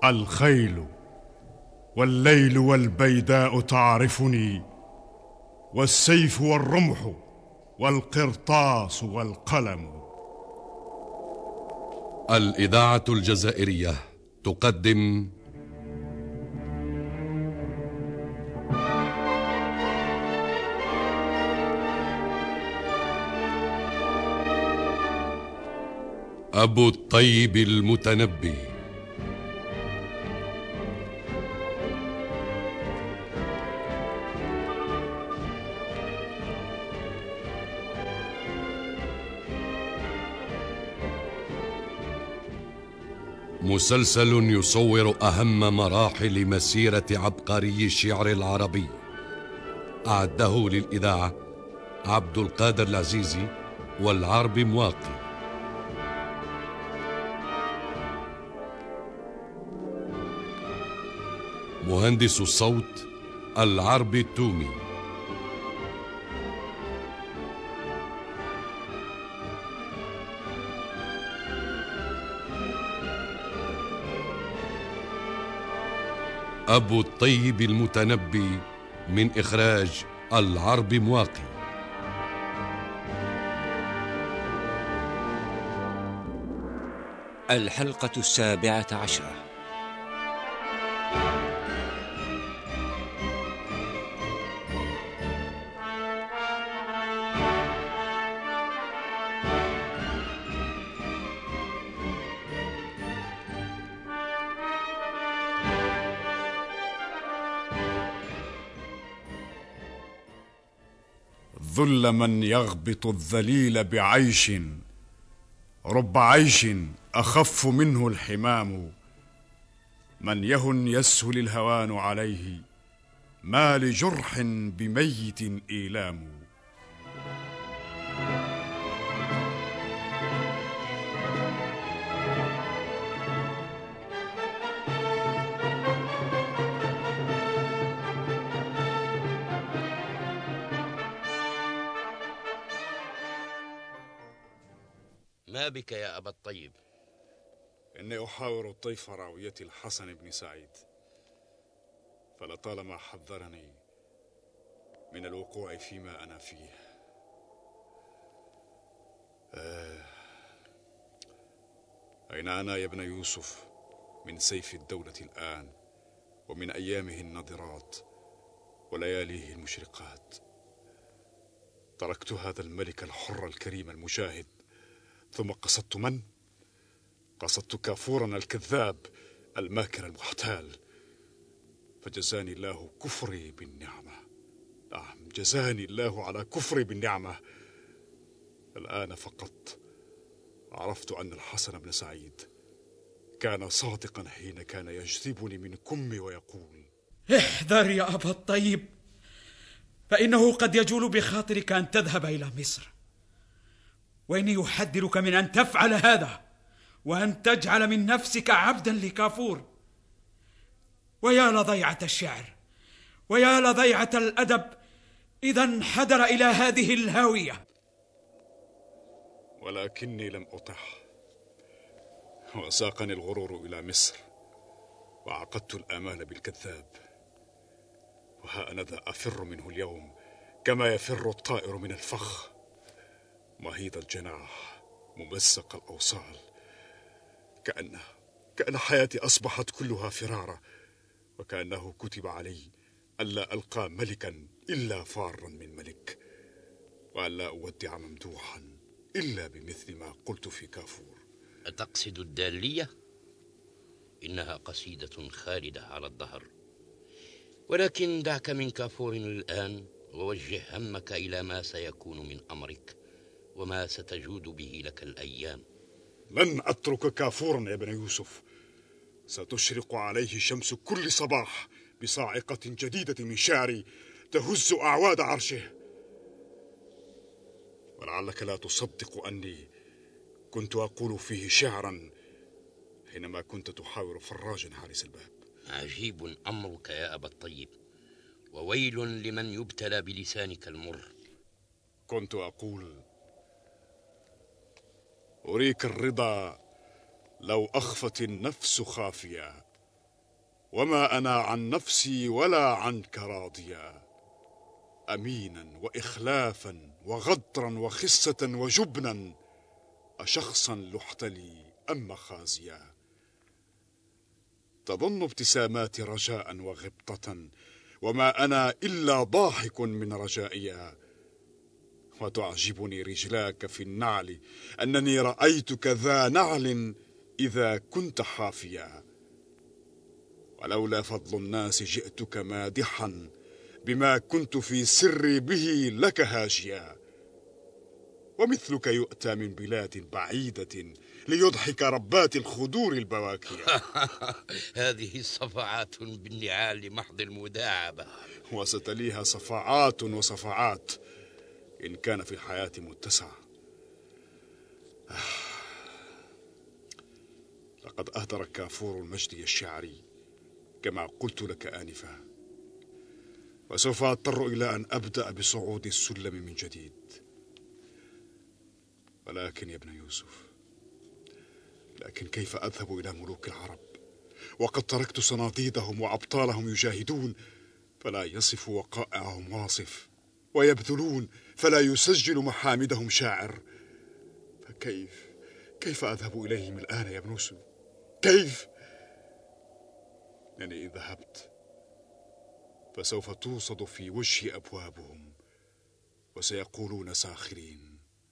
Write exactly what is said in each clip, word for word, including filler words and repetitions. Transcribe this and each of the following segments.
الخيل والليل والبيداء تعرفني، والسيف والرمح والقرطاس والقلم. الإذاعة الجزائرية تقدم أبو الطيب المتنبي. مسلسل يصور أهم مراحل مسيرة عبقري الشعر العربي، أعده للإذاعة عبد القادر العزيزي والعرب مواقي. مهندس الصوت العرب التومي. أبو الطيب المتنبي من إخراج العرب مواقي. الحلقة السابعة عشرة. ذل من يغبط الذليل بعيش، رب عيش أخف منه الحمام. من يهن يسهل الهوان عليه، ما لجرح بميت إيلام. ما بك يا أبا الطيب؟ إني أحاور طيف راوية الحسن بن سعيد، فلطالما حذرني من الوقوع فيما أنا فيه. آه. أين أنا يا ابن يوسف من سيف الدولة الآن، ومن أيامه النضرات ولياليه المشرقات؟ تركت هذا الملك الحر الكريم المجاهد، ثم قصدت من؟ قصدت كافورا الكذاب الماكر المحتال، فجزاني الله كفري بالنعمة. نعم، جزاني الله على كفري بالنعمة. الآن فقط عرفت أن الحسن بن سعيد كان صادقا حين كان يجذبني من كمي ويقول: احذر يا أبا الطيب، فإنه قد يجول بخاطرك أن تذهب إلى مصر، وإني يحذرك من أن تفعل هذا وأن تجعل من نفسك عبدا لكافور. ويا لضيعة الشعر، ويا لضيعة الأدب إذا انحدر إلى هذه الهاوية. ولكني لم أطح، وساقني الغرور إلى مصر، وعقدت الآمال بالكذاب، وها أنا ذا أفر منه اليوم كما يفر الطائر من الفخ، مهيض الجناح ممزق الأوصال. كأن كأن حياتي أصبحت كلها فرارة، وكأنه كتب علي ألا ألقى ملكا إلا فارا من ملك، وألا أودع ممدوحا إلا بمثل ما قلت في كافور. أتقصد الدالية؟ إنها قصيدة خالدة على الدهر، ولكن دعك من كافور الآن، ووجه همك إلى ما سيكون من أمرك وما ستجود به لك الأيام. لن أترك كافورا يا ابن يوسف، ستشرق عليه شمس كل صباح بصاعقة جديدة من شعري تهز أعواد عرشه. ولعلك لا تصدق أني كنت أقول فيه شعرا حينما كنت تحاور فراجا حارس الباب. عجيب أمرك يا أبا الطيب، وويل لمن يبتلى بلسانك المر. كنت أقول: أريك الرضا لو أخفت النفس خافية، وما أنا عن نفسي ولا عنك راضيا، أمينا وإخلافا وغدرا وخسة وجبنا، أشخصا لحت لي أم مخازيا. تظن ابتساماتي رجاء وغبطة، وما أنا إلا ضاحك من رجائيا. وتعجبني رجلاك في النعل، أنني رأيتك ذا نعل إذا كنت حافيا. ولولا فضل الناس جئتك مادحا، بما كنت في سري به لك هاجيا. ومثلك يؤتى من بلاد بعيدة، ليضحك ربات الخدور البواكيا. هذه صفعات بالنعال لمحض المداعبة، وستليها صفعات وصفعات إن كان في الحياة متسع. لقد أهدر كافور المجد الشعري كما قلت لك آنفا، وسوف أضطر إلى أن أبدأ بصعود السلم من جديد. ولكن يا ابن يوسف، لكن كيف أذهب إلى ملوك العرب وقد تركت صناديدهم وأبطالهم يجاهدون فلا يصف وقائعهم واصف، ويبذلون فلا يسجل محامدهم شاعر؟ فكيف كيف أذهب إليهم الآن يا ابن يوسف؟ كيف؟ يعني إن ذهبت فسوف توصد في وجهي أبوابهم، وسيقولون ساخرين.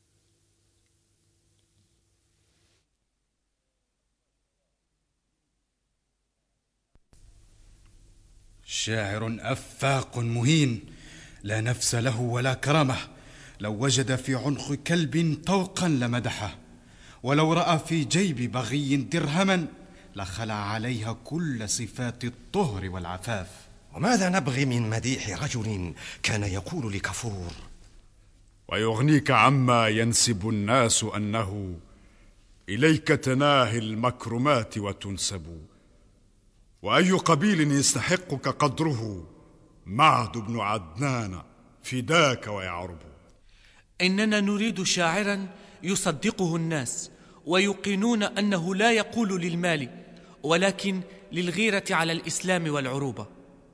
شاعر أفاق مهين، لا نفس له ولا كرامة. لو وجد في عنق كلب طوقا لمدحه، ولو رأى في جيب بغي درهما لخلع عليها كل صفات الطهر والعفاف. وماذا نبغي من مديح رجل كان يقول لكفور؟ ويغنيك عما ينسب الناس أنه إليك تناهي المكرمات وتنسب. وأي قبيل يستحقك قدره؟ معد بن عدنان فداك ويعرب. إننا نريد شاعرا يصدقه الناس ويوقنون أنه لا يقول للمال ولكن للغيرة على الإسلام والعروبة.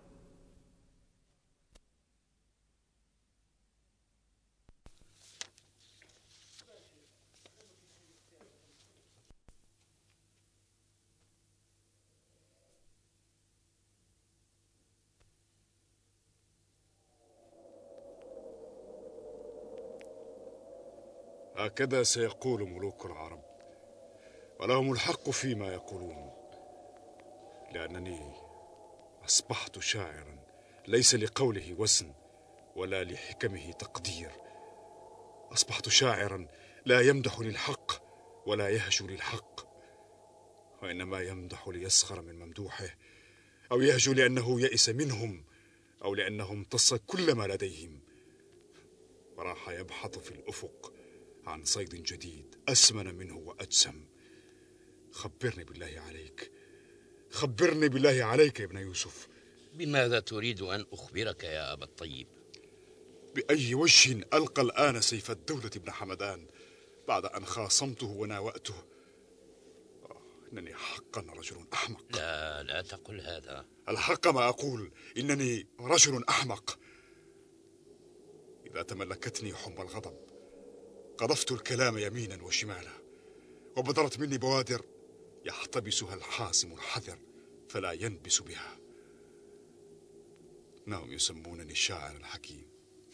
هكذا سيقول ملوك العرب، ولهم الحق فيما يقولون، لأنني أصبحت شاعرا ليس لقوله وزن ولا لحكمه تقدير. أصبحت شاعرا لا يمدح للحق ولا يهجو للحق، وإنما يمدح ليسخر من ممدوحه، أو يهجو لأنه يئس منهم، أو لأنه امتص كل ما لديهم وراح يبحث في الأفق عن صيد جديد أسمن منه وأجسم. خبرني بالله عليك، خبرني بالله عليك يا ابن يوسف. بماذا تريد أن أخبرك يا أبا الطيب؟ بأي وجه ألقى الآن سيف الدولة ابن حمدان بعد أن خاصمته وناوأته؟ إنني حقا رجل أحمق. لا لا تقل هذا. الحق ما أقول، إنني رجل أحمق. إذا تملكتني حمى الغضب قذفت الكلام يمينا وشمالا، وبدرت مني بوادر يحتبسها الحاسم الحذر فلا ينبس بها. إنهم يسمونني الشاعر الحكيم،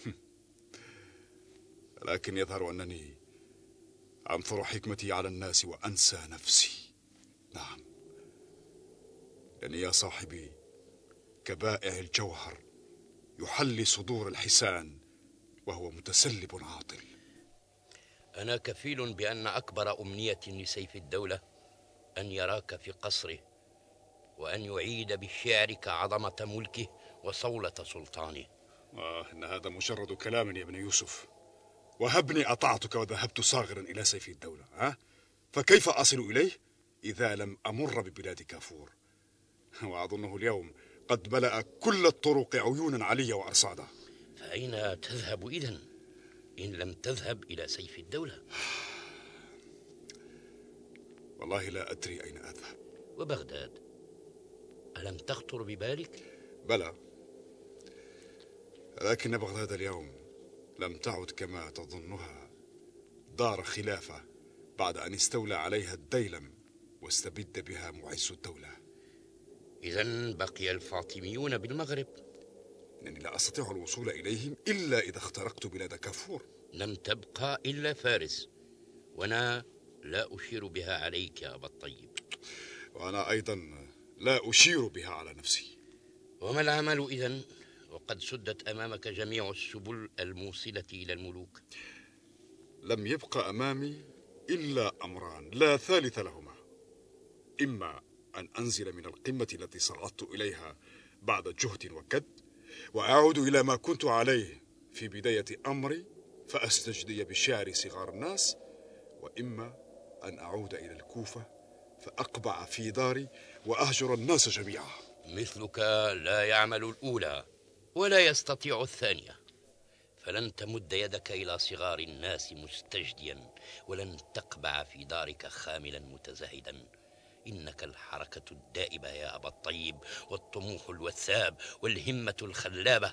لكن يظهر أنني أنثر حكمتي على الناس وأنسى نفسي. نعم، لأني يا صاحبي كبائع الجوهر يحلي صدور الحسان وهو متسلب عاطل. أنا كفيل بأن أكبر أمنية لسيف الدولة أن يراك في قصره، وأن يعيد بشعرك عظمة ملكه وصولة سلطانه. آه إن هذا مجرد كلام يا ابن يوسف. وهبني أطعتك وذهبت صاغرا إلى سيف الدولة، ها؟ فكيف أصل إليه إذا لم أمر ببلاد كافور؟ وأظنه اليوم قد ملأ كل الطرق عيونا علي وأرصادا. فأين تذهب إذن إن لم تذهب إلى سيف الدولة؟ والله لا أدري أين أذهب. وبغداد ألم تخطر ببالك؟ بلى، لكن بغداد اليوم لم تعد كما تظنها دار خلافة بعد أن استولى عليها الديلم واستبد بها معز الدولة. إذن بقي الفاطميون بالمغرب. إنني لا أستطيع الوصول إليهم إلا إذا اخترقت بلاد كافور. لم تبقى إلا فارس، وأنا لا أشير بها عليك يا أبا الطيب. وأنا أيضا لا أشير بها على نفسي. وما العمل إذن وقد سدت أمامك جميع السبل الموصلة إلى الملوك؟ لم يبق أمامي إلا أمران لا ثالث لهما: إما أن أنزل من القمة التي صعدت إليها بعد جهد وكد وأعود إلى ما كنت عليه في بداية أمري فأستجدي بشعر صغار الناس، وإما أن أعود إلى الكوفة فأقبع في داري وأهجر الناس جميعا. مثلك لا يعمل الأولى ولا يستطيع الثانية، فلن تمد يدك إلى صغار الناس مستجديا، ولن تقبع في دارك خاملا متزهدا. إنك الحركة الدائبة يا أبا الطيب، والطموح الوثاب، والهمة الخلابة.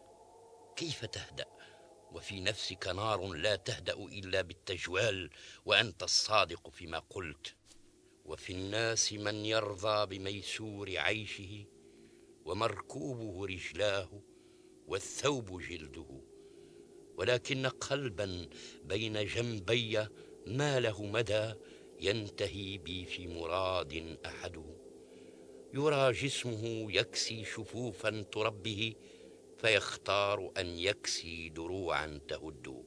كيف تهدأ وفي نفسك نار لا تهدأ إلا بالتجوال وأنت الصادق فيما قلت؟ وفي الناس من يرضى بميسور عيشه ومركوبه رجلاه والثوب جلده، ولكن قلبا بين جنبي ما له مدى ينتهي بي في مراد أحده. يرى جسمه يكسي شفوفا تربه فيختار أن يكسي دروعا تهده.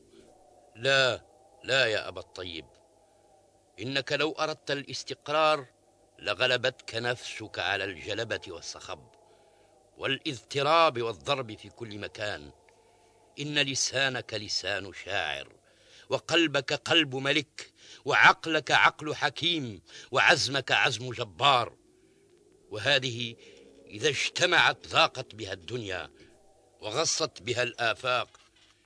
لا لا يا أبا الطيب، إنك لو أردت الاستقرار لغلبتك نفسك على الجلبة والصخب والاضطراب والضرب في كل مكان. إن لسانك لسان شاعر، وقلبك قلب ملك، وعقلك عقل حكيم، وعزمك عزم جبار. وهذه إذا اجتمعت ضاقت بها الدنيا وغصت بها الآفاق،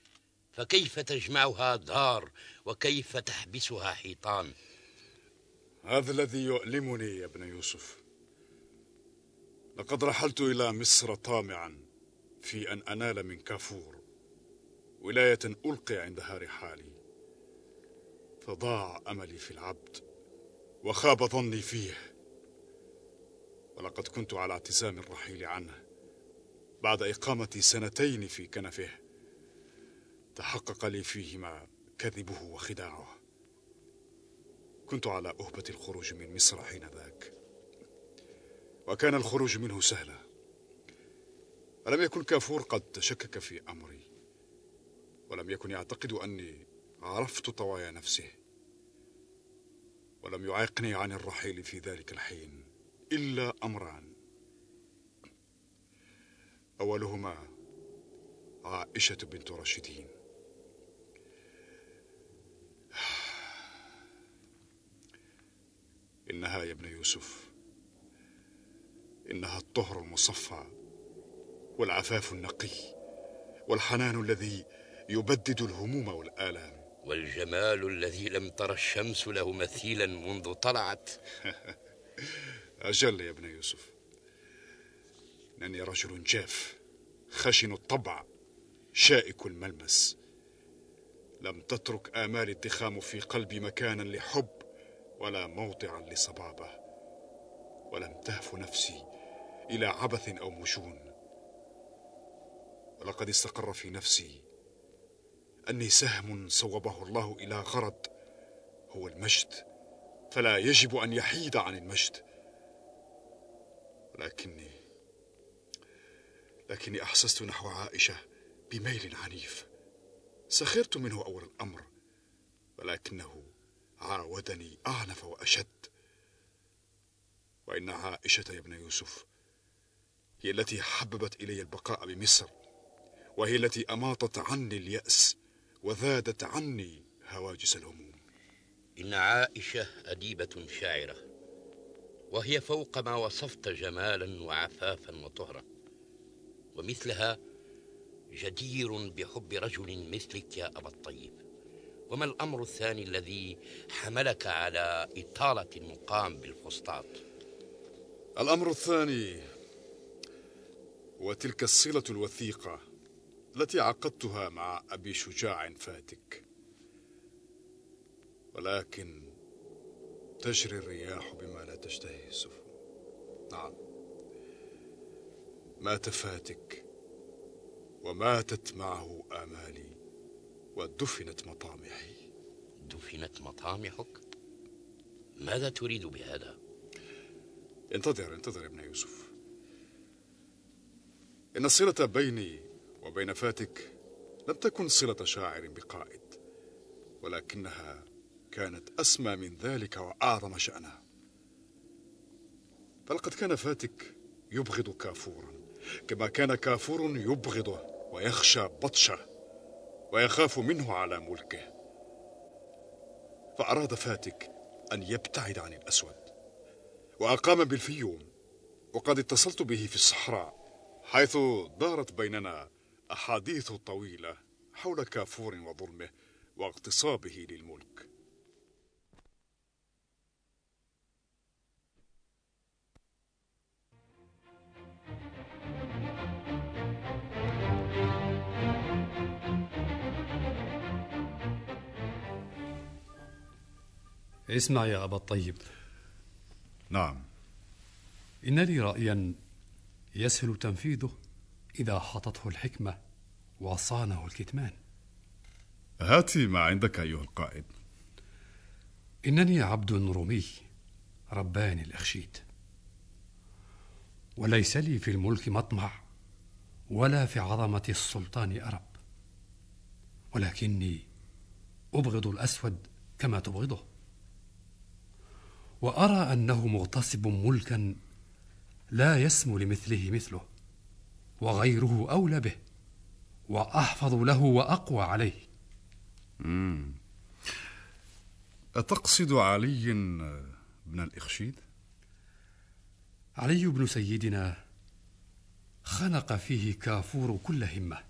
فكيف تجمعها دار وكيف تحبسها حيطان؟ هذا الذي يؤلمني يا ابن يوسف. لقد رحلت إلى مصر طامعا في أن أنال من كافور ولاية ألقي عندها رحالي، فضاع أملي في العبد وخاب ظني فيه، ولقد كنت على اعتزام الرحيل عنه بعد إقامتي سنتين في كنفه تحقق لي فيهما كذبه وخداعه. كنت على أهبة الخروج من مصر حين ذاك، وكان الخروج منه سهلا. ألم يكن كافور قد تشكك في أمري، ولم يكن يعتقد أني عرفت طوايا نفسه، ولم يعيقني عن الرحيل في ذلك الحين إلا أمران: أولهما عائشة بنت راشدين. إنها يا ابن يوسف، إنها الطهر المصفى والعفاف النقي والحنان الذي يبدد الهموم والآلام، والجمال الذي لم تر الشمس له مثيلا منذ طلعت. أجل يا ابن يوسف، إنني رجل جاف خشن الطبع شائك الملمس. لم تترك آمال الضخام في قلبي مكانا لحب ولا موضعا لصبابة، ولم تهف نفسي إلى عبث أو مجون. ولقد استقر في نفسي أني سهم صوبه الله إلى غرض هو المجد، فلا يجب أن يحيد عن المجد. ولكني لكني أحسست نحو عائشة بميل عنيف. سخرت منه أول الأمر، ولكنه عاودني أعنف وأشد. وإن عائشة يا ابن يوسف هي التي حببت إلي البقاء بمصر، وهي التي أماطت عني اليأس وذادت عني هواجس الهموم. إن عائشة أديبة شاعرة، وهي فوق ما وصفت جمالا وعفافا وطهرا، ومثلها جدير بحب رجل مثلك يا أبا الطيب. وما الأمر الثاني الذي حملك على إطالة المقام بالفسطاط؟ الأمر الثاني وتلك الصلة الوثيقة التي عقدتها مع أبي شجاع فاتك، ولكن تجري الرياح بما لا تشتهي السفن. نعم، مات فاتك وماتت معه آمالي ودفنت مطامحي. دفنت مطامحك؟ ماذا تريد بهذا؟ انتظر انتظر يا ابن يوسف. إن الصلة بيني وبين فاتك لم تكن صلة شاعر بقائد، ولكنها كانت أسمى من ذلك وأعظم شأنها. فلقد كان فاتك يبغض كافورا كما كان كافور يبغضه ويخشى بطشه ويخاف منه على ملكه، فأراد فاتك أن يبتعد عن الأسود وأقام بالفيوم، وقد اتصلت به في الصحراء حيث دارت بيننا أحاديث طويلة حول كافور وظلمه واغتصابه للملك. اسمع يا أبا الطيب. نعم. إن لي رأيا يسهل تنفيذه إذا حطته الحكمة وصانه الكتمان. هاتي ما عندك أيها القائد. إنني عبد رومي رباني الإخشيد، وليس لي في الملك مطمع ولا في عظمة السلطان أرب، ولكني أبغض الأسود كما تبغضه، وأرى أنه مغتصب ملكا لا يسمو لمثله مثله، وغيره أولى به وأحفظ له وأقوى عليه. مم. أتقصد علي بن الإخشيد؟ علي بن سيدنا خنق فيه كافور كل همة،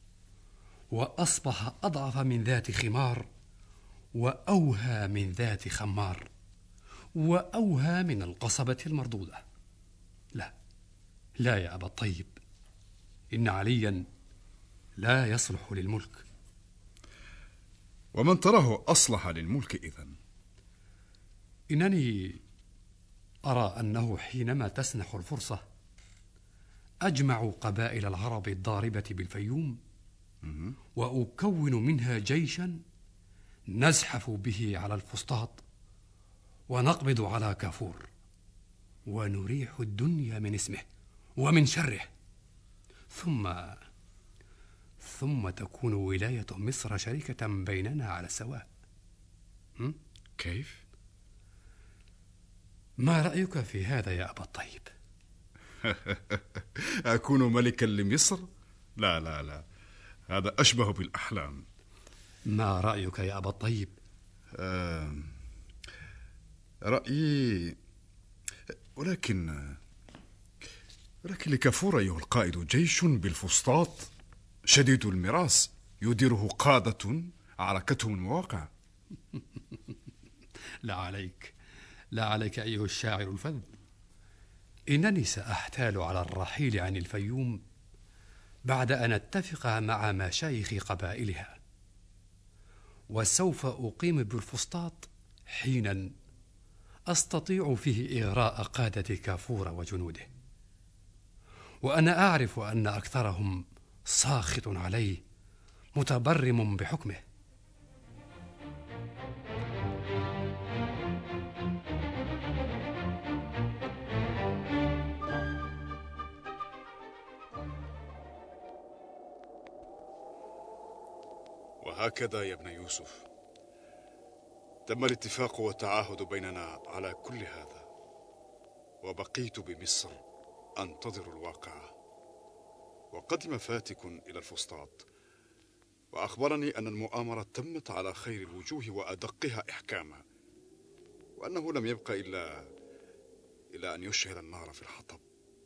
وأصبح أضعف من ذات خمار، وأوهى من ذات خمار، وأوهى من القصبة المردودة. لا لا يا أبا الطيب، إن عليا لا يصلح للملك. ومن تراه أصلح للملك إذن؟ إنني أرى أنه حينما تسنح الفرصة أجمع قبائل العرب الضاربة بالفيوم، وأكون منها جيشا نزحف به على الفسطاط ونقبض على كافور، ونريح الدنيا من اسمه ومن شره، ثم ثم تكون ولاية مصر شركة بيننا على السواء. كيف؟ ما رأيك في هذا يا أبا الطيب؟ أكون ملكا لمصر؟ لا لا لا، هذا أشبه بالأحلام. ما رأيك يا أبا الطيب؟ آه رأيي، ولكن ولكن لكافور أيها القائد جيش بالفسطاط شديد المراس يديره قادة عركتهم المواقع. لا عليك لا عليك أيها الشاعر الفذ، إنني سأحتال على الرحيل عن الفيوم بعد أن أتفق مع مشايخ قبائلها، وسوف أقيم بالفسطاط حينا أستطيع فيه إغراء قادة كافور وجنوده، وأنا أعرف أن أكثرهم ساخط عليه متبرم بحكمه. وهكذا يا ابن يوسف تم الاتفاق والتعاهد بيننا على كل هذا، وبقيت بمصر أنتظر الواقعة. وقدم فاتك إلى الفسطاط وأخبرني أن المؤامرة تمت على خير الوجوه وأدقها إحكاما، وأنه لم يبق إلا إلا أن يشعل النار في الحطب.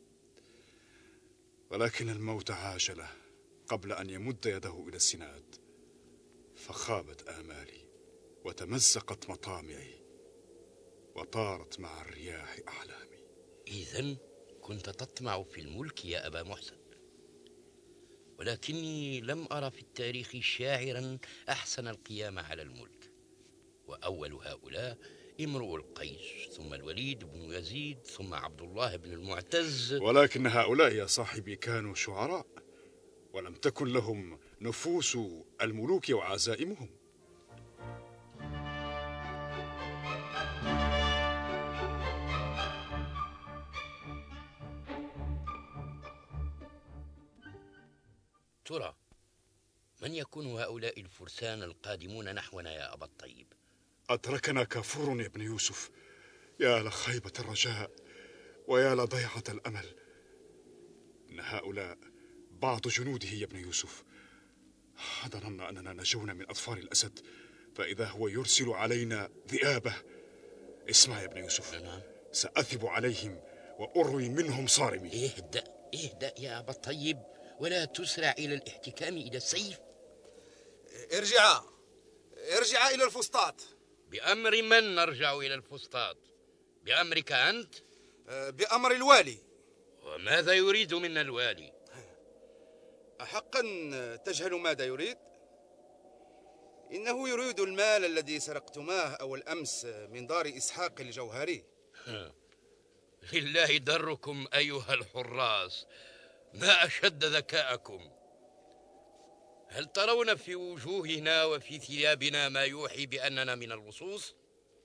ولكن الموت عاجله قبل أن يمد يده إلى السناد، فخابت آمالي وتمزقت مطامعي وطارت مع الرياح أحلامي. إذن كنت تطمع في الملك يا أبا محسن؟ ولكني لم أرى في التاريخ شاعرا أحسن القيام على الملك. وأول هؤلاء امرؤ القيس، ثم الوليد بن يزيد، ثم عبد الله بن المعتز. ولكن هؤلاء يا صاحبي كانوا شعراء، ولم تكن لهم نفوس الملوك وعزائمهم. ترى من يكون هؤلاء الفرسان القادمون نحونا يا أبا الطيب؟ أتركنا كافور يا ابن يوسف. يا لخيبة الرجاء ويا لضيعة الأمل. إن هؤلاء بعض جنوده يا ابن يوسف. ظننا أننا نجونا من أطفال الأسد، فإذا هو يرسل علينا ذئابه. اسمع يا ابن يوسف، نعم. سأثب عليهم وأروي منهم صارمي. اهدأ اهدأ يا أبا الطيب، ولا تسرع إلى الاحتكام إلى السيف. ارجعا ارجعا إلى الفسطاط. بأمر من نرجع إلى الفسطاط؟ بأمرك أنت؟ بأمر الوالي. وماذا يريد منا الوالي؟ أحقا تجهل ماذا يريد؟ إنه يريد المال الذي سرقتماه أول أمس من دار إسحاق الجوهري. لله دركم أيها الحراس، ما أشد ذكاءكم. هل ترون في وجوهنا وفي ثيابنا ما يوحي بأننا من اللصوص؟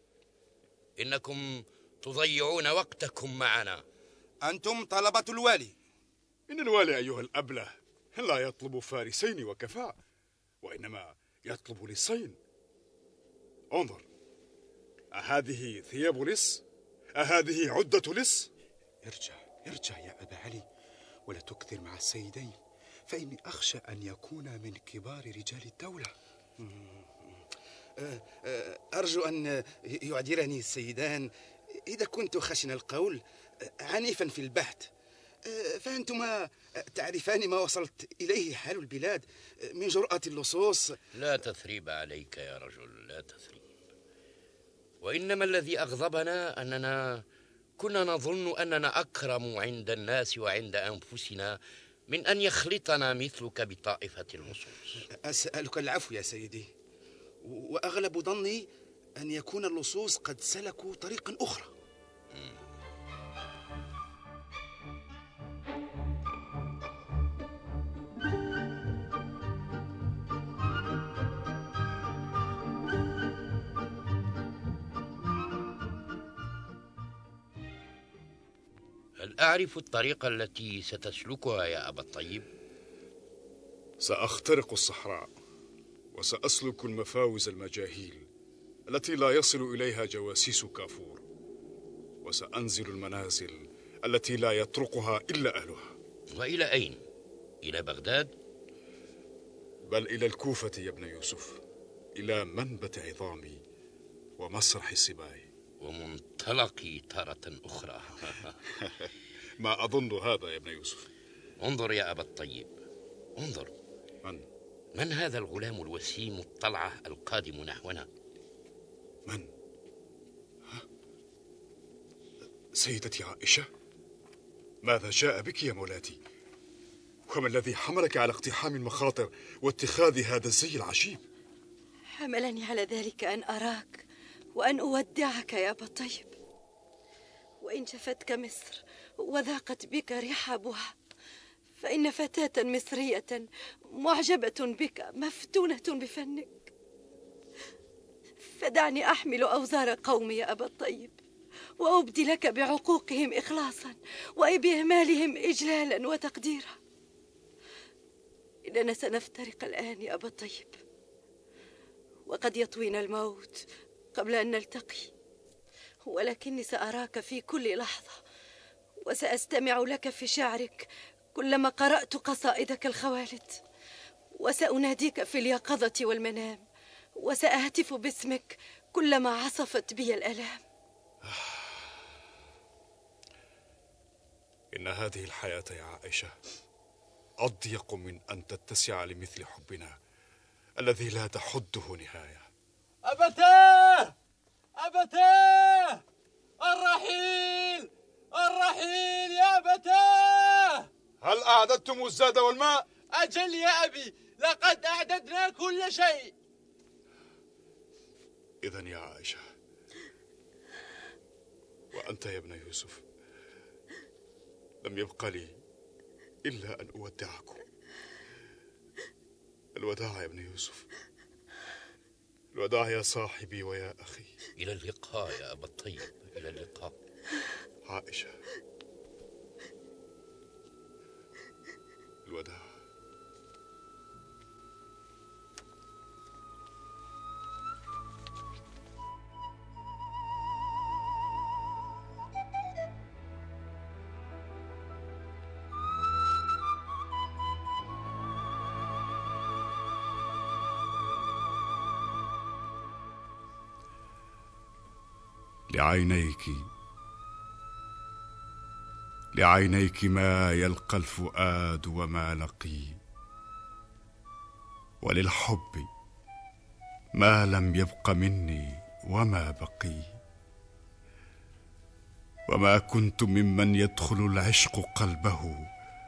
إنكم تضيعون وقتكم معنا. أنتم طلبة الوالي. إن الوالي أيها الأبله لا يطلب فارسين وكفاء، وإنما يطلب لصين. انظر، أهذه ثياب لص؟ أهذه عدة لص؟ ارجع ارجع يا أبا علي، ولا تكثر مع السيدين، فإني أخشى أن يكون من كبار رجال الدولة. أرجو أن يعذرني السيدان إذا كنت خشن القول عنيفا في البحث، فأنتما تعرفان ما وصلت إليه حال البلاد من جرأة اللصوص. لا تثريب عليك يا رجل، لا تثريب. وإنما الذي أغضبنا أننا كنا نظن أننا أكرم عند الناس وعند أنفسنا من أن يخلطنا مثلك بطائفة اللصوص. أسألك العفو يا سيدي، وأغلب ظني أن يكون اللصوص قد سلكوا طريقا أخرى. هل أعرف الطريقة التي ستسلكها يا أبا الطيب؟ سأخترق الصحراء، وسأسلك المفاوز المجاهيل التي لا يصل إليها جواسيس كافور، وسأنزل المنازل التي لا يطرقها إلا أهلها. وإلى أين؟ إلى بغداد؟ بل إلى الكوفة يا ابن يوسف، إلى منبت عظامي ومسرح سباي ومنطلقي تارة أخرى. ما أظن هذا يا ابن يوسف. انظر يا أبا الطيب، انظر. من؟ من هذا الغلام الوسيم الطلعة القادم نحونا؟ من؟ ها؟ سيدتي عائشة، ماذا جاء بك يا مولاتي؟ وما الذي حملك على اقتحام المخاطر واتخاذ هذا الزي العجيب؟ حملني على ذلك أن أراك وأن أودعك يا أبا الطيب. وإن شفتك مصر وذاقت بك رحابها، فإن فتاة مصرية معجبة بك مفتونة بفنك. فدعني أحمل أوزار قومي يا أبا الطيب، وأبدي لك بعقوقهم إخلاصا وبإهمالهم إجلالا وتقديرا. إننا سنفترق الآن يا أبا الطيب، وقد يطوينا الموت قبل أن نلتقي، ولكني سأراك في كل لحظة، وسأستمع لك في شعرك كلما قرأت قصائدك الخوالد، وسأناديك في اليقظة والمنام، وسأهتف باسمك كلما عصفت بي الآلام. إن هذه الحياة يا عائشة أضيق من أن تتسع لمثل حبنا الذي لا تحده نهاية. أبتاه أبتاه الرحيل الرحيل يا أبتاه. هل أعددتم الزاد والماء؟ أجل يا أبي، لقد أعددنا كل شيء. إذن يا عائشة، وأنت يا ابن يوسف، لم يبق لي إلا أن أودعكم. الوداع يا ابن يوسف، الوداع يا صاحبي ويا أخي. إلى اللقاء يا أبا الطيب، إلى اللقاء. عائشة، الوداع. لعينيك لعينيك ما يلقى الفؤاد وما لقي، وللحب ما لم يبق مني وما بقي. وما كنت ممن يدخل العشق قلبه،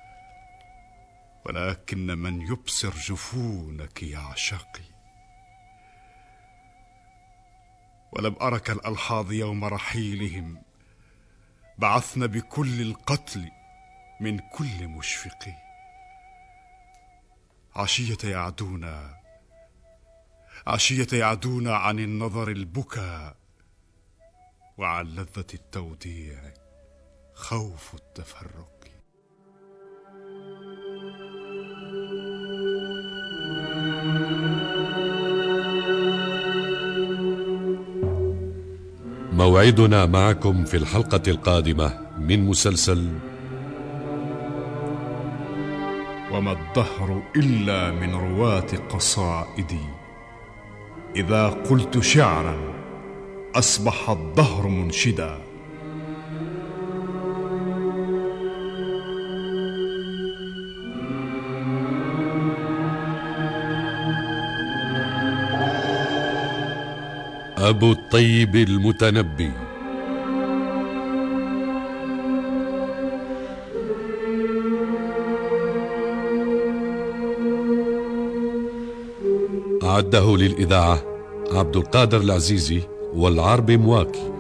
ولكن من يبصر جفونك يعشقي. ولم أرك الألحاظ يوم رحيلهم، بعثن بكل القتل من كل مشفق. عشية يعدون عشية يعدون عن النظر البكاء، وعن لذة التوديع خوف التفرق. موعدنا معكم في الحلقة القادمة من مسلسل وما الدهر إلا من رواة قصائدي. إذا قلت شعرا أصبح الدهر منشدا. أبو الطيب المتنبي. أعده للإذاعة عبد القادر العزيزي والعربي مواكي.